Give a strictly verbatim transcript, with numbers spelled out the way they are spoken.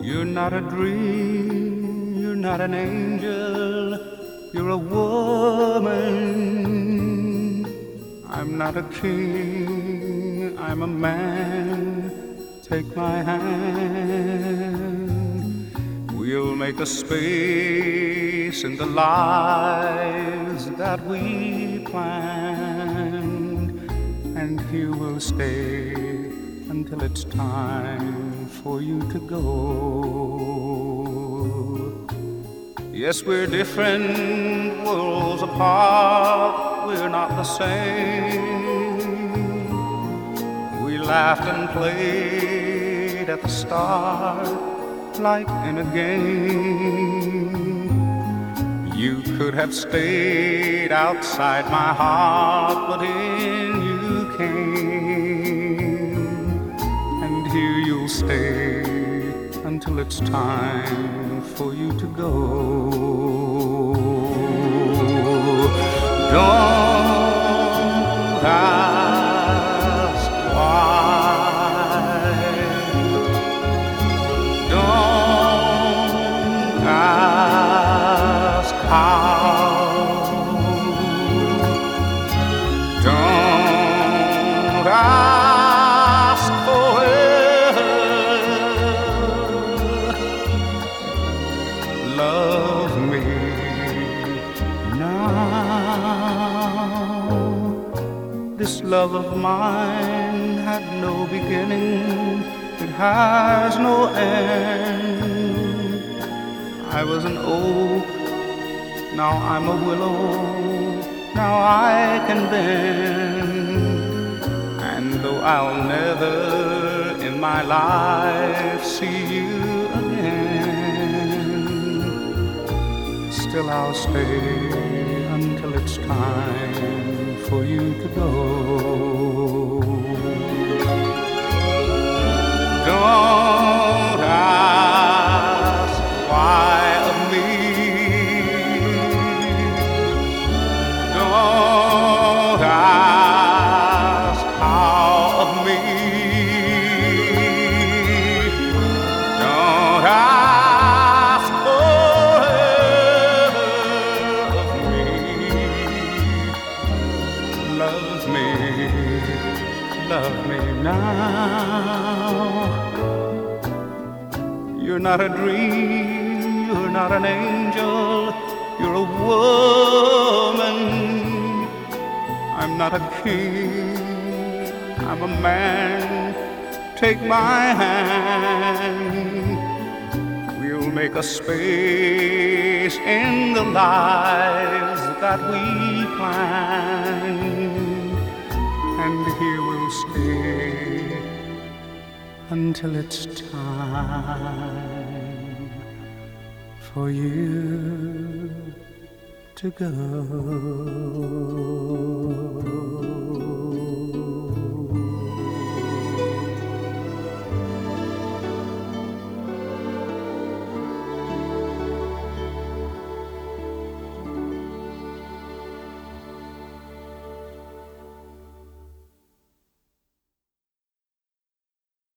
You're not a dream, you're not an angel, you're a woman. I'm not a king, I'm a man. Take my hand. We'll make a space in the lives that we planned, and here we'll stay until it's time for you to go. Yes, we're different worlds apart, we're not the same. We laughed and played at the start like in a game. You could have stayed outside my heart, but in you came. And here you'll stay until it's time for you to go. Don't ask why. Don't ask how. Don't ask for help. Love me now. This love of mine had no beginning, it has no end. I was an oak, now I'm a willow, now I can bend. And though I'll never in my life see you again, still I'll stay until it's time for you to go. Don't ask why of me. Don't ask how of me. Don't ask for help of me. Love me, love me now. You're not a dream, you're not an angel, you're a woman. I'm not a king, I'm a man. Take my hand. We'll make a space in the lives that we planned, and here we'll stay until it's time for you to go.